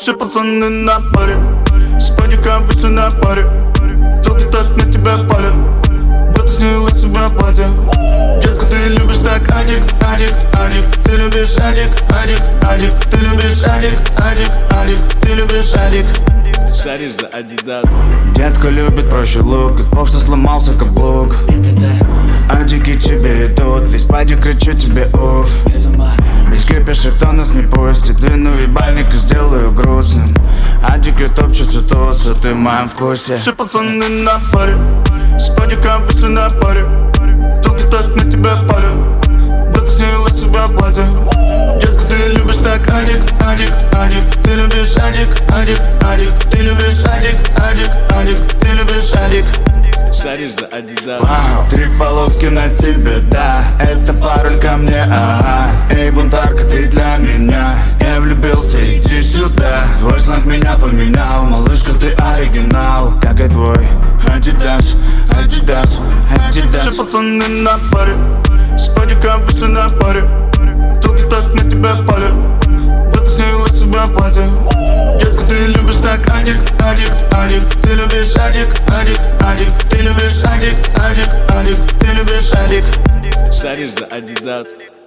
Все пацаны на паре, с падиком вышли на паре. Телки так на тебя палят, будто снилось себе платье. Детка, ты любишь так адик, адик, адик. Ты любишь адик, адик, адик. Ты любишь адик, адик, адик. Ты любишь адик. Шаришь за Адидас. Детка любит проще лук, и пох, что сломался каблук. Адики тебе идут, весь падик кричит тебе уф. Близкий пишет, кто нас не пустит. Двину ебальник и сделаю грустным. Адики топчутся тусы, ты в моем вкусе. Все пацаны на паре, с падиком вышли на паре. Телки так на тебя палят, будто снилось себе платье. Детка, ты любишь так адик, адик, адик. Ты любишь адик, адик, адик. Ты любишь адик, адик, адик. Ты любишь адик. Шаришь за Адидас. Вау, 3 полоски на тебе, да. Это пароль ко мне, ага. Эй, бунтарка, ты для меня. Я влюбился, иди сюда. Твой сленг меня поменял. Малышка, ты оригинал, как и твой Адидас, Адидас, Адидас. Все пацаны на паре, с падиком вышли на паре. Телки так на тебя палят, будто снилось себе платье. Детка, ты любишь так адик, адик, адик. Ты любишь адик, адик, адик. Ты любишь адик, адик, адик. Ты любишь адик. Шаришь за Адидас.